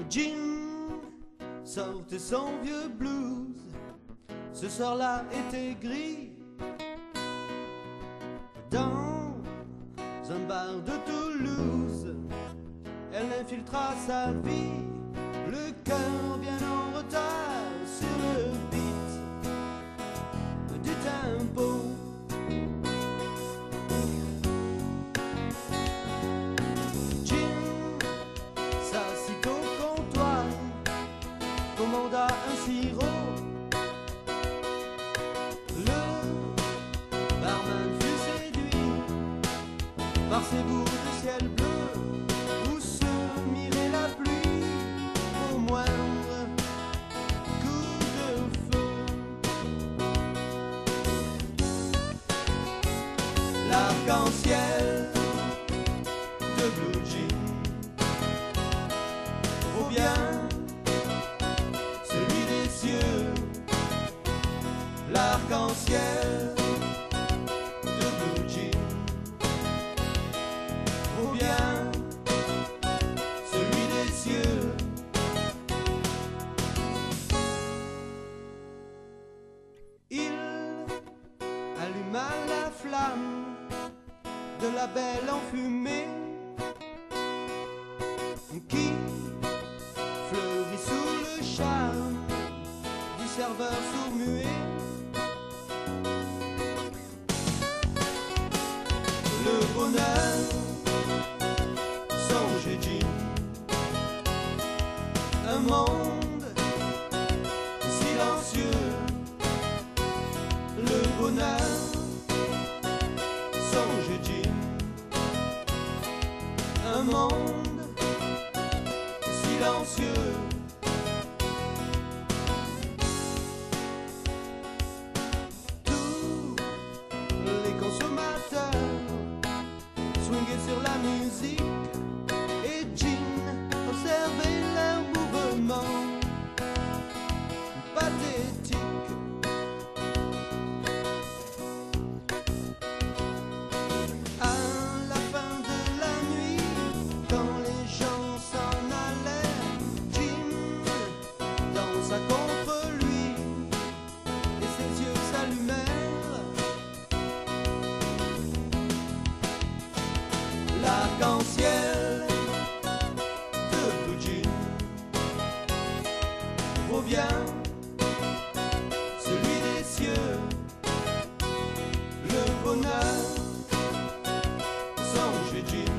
Jim sortait son vieux blues. Ce soir-là était gris. Dans un bar de Toulouse, elle infiltra sa vie, le cœur bien en retard sur le beat du tempo. Jim s'assit au comptoir, commanda un sirop. Le barman fut séduit par ces bouts de ciel bleu où se mirait la pluie au moindre coup de feu. L'arc-en-ciel de Blue Jean vaut bien celui des cieux. L'arc-en-ciel de Blue Jean vaut bien celui des cieux. Il alluma la flamme de la belle enfumée qui fleurit sous le charme du serveur sourd-muet. Le bonheur songeait Jim, un monde silencieux. Le bonheur songeait Jim, un monde silencieux. Tous les consommateurs swinguaient sur la musique et Jim observait leur mouvement pathétique. À la fin de la nuit, quand les gens s'en allèrent, Jim dansa contre lui et ses yeux s'allumèrent. L'arc-en-ciel de Blue Jean vaut bien celui des cieux. Le bonheur songeait Jim,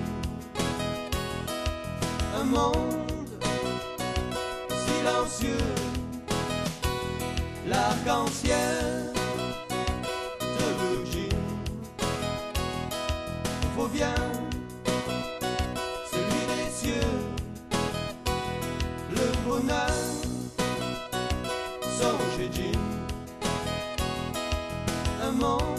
un monde silencieux. L'arc-en-ciel de Blue Jean vaut bien celui des cieux. Le bonheur songeait Jim, un monde